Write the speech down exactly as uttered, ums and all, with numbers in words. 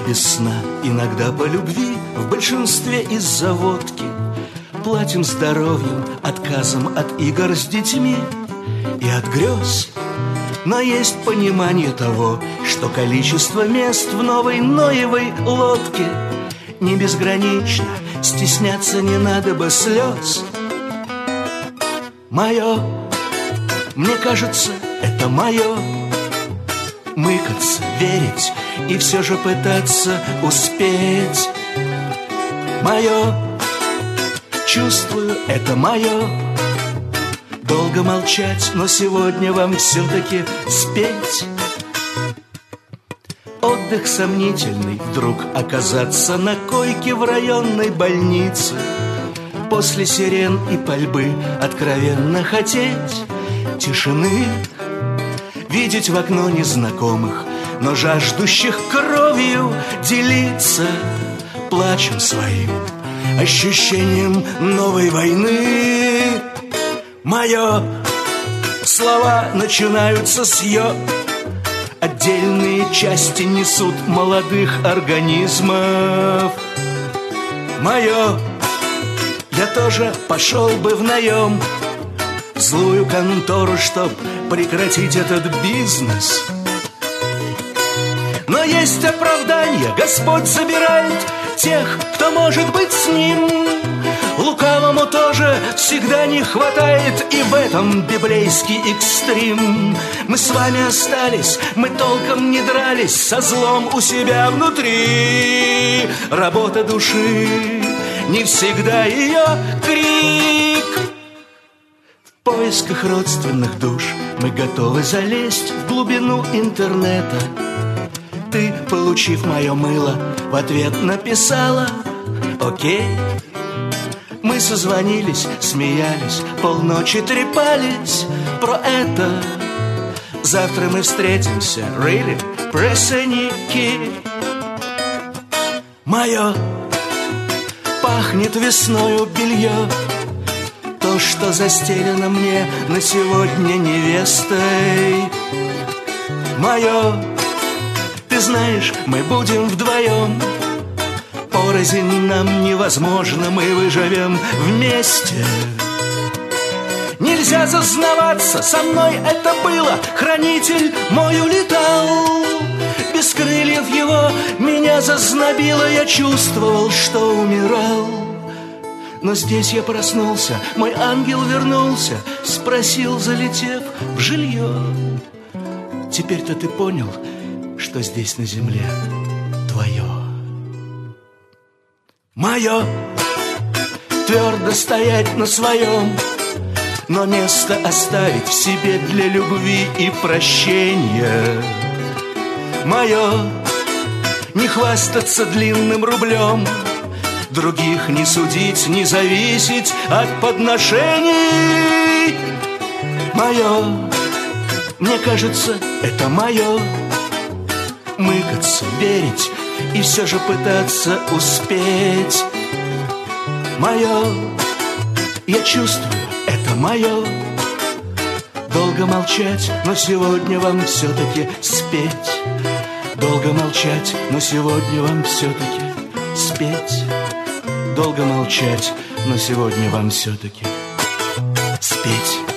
без сна, иногда по любви, в большинстве из-за водки. Платим здоровьем, отказом от игр с детьми и от грез. Но есть понимание того, что количество мест в новой Ноевой лодке не безгранично, стесняться не надо бы слез. Мое, мне кажется, это мое. Мыкаться, верить и все же пытаться успеть. Мое, чувствую, это мое. Долго молчать, но сегодня вам все-таки спеть. Отдых сомнительный, вдруг оказаться на койке в районной больнице. После сирен и пальбы откровенно хотеть тишины. Видеть в окно незнакомых, но жаждущих кровью делиться плачем своим, ощущением новой войны. Мое, слова начинаются с «ё». Отдельные части несут молодых организмов. Мое, я тоже пошел бы в наем, злую контору, чтоб прекратить этот бизнес. Но есть оправдание, Господь забирает тех, кто может быть с Ним. Лукавому тоже всегда не хватает, и в этом библейский экстрим. Мы с вами остались, мы толком не дрались со злом у себя внутри. Работа души, не всегда ее крик. В поисках родственных душ мы готовы залезть в глубину интернета. Ты, получив мое мыло, в ответ написала «Окей». Мы созвонились, смеялись, полночи трепались про это. Завтра мы встретимся, really, пресенники. Мое, пахнет весною белье, то, что застелено мне на сегодня невестой. Мое, ты знаешь, мы будем вдвоем. Порознь нам невозможно, мы выживем вместе. Нельзя зазнаваться, со мной это было. Хранитель мой улетал, без крыльев его меня зазнобило. Я чувствовал, что умирал. Но здесь я проснулся, мой ангел вернулся, спросил, залетев в жилье: теперь-то ты понял, что здесь на земле твое. Мое, твердо стоять на своем, но место оставить в себе для любви и прощения. Мое, не хвастаться длинным рублем, других не судить, не зависеть от подношений. Мое, мне кажется, это мое. Мыкаться, верить и все же пытаться успеть. Мое, я чувствую, это мое. Долго молчать, но сегодня вам все-таки спеть. Долго молчать, но сегодня вам все-таки спеть. Долго молчать, но сегодня вам все-таки спеть.